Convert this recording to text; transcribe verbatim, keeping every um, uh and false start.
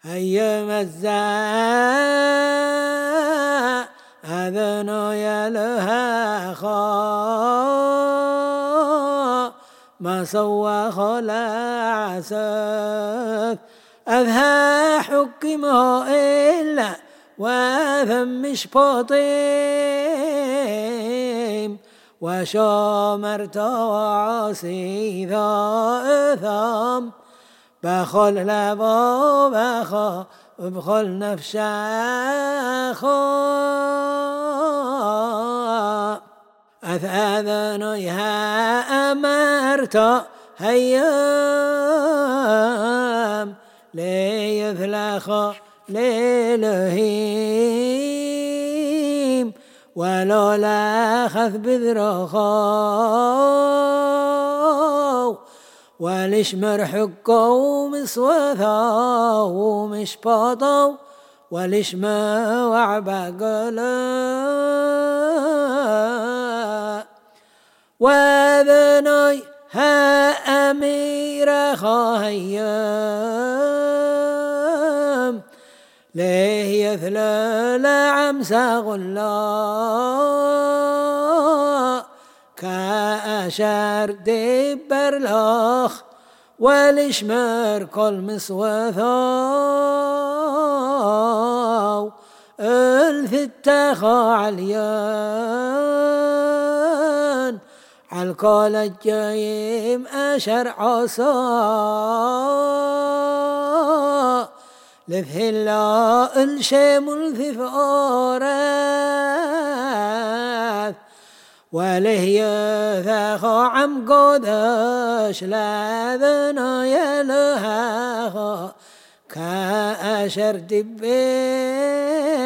هيا مزاء أذنو يلها خا ما سوى خلاصك أذها حكمه إلا وذمش بطيم وشامرت وعصي ذا إثام بخل لبا بخا بخل نفش أخا أذنيها أمرت هيام ليثلخ للهيم ولولا خذ بذرخو وليش مرحقو مسوثو ومش باطو وليش ما وعبقلا وذني ها أمير خايم ليه يثلل عمس غلا كأشار دبر لخ والشمر كل مسوثو الفتخا عليان عالكول الجايم أشر عصا لذهلا الشمل في فورث وله يثخ عم قدش لاذنا يلها كأشر دبين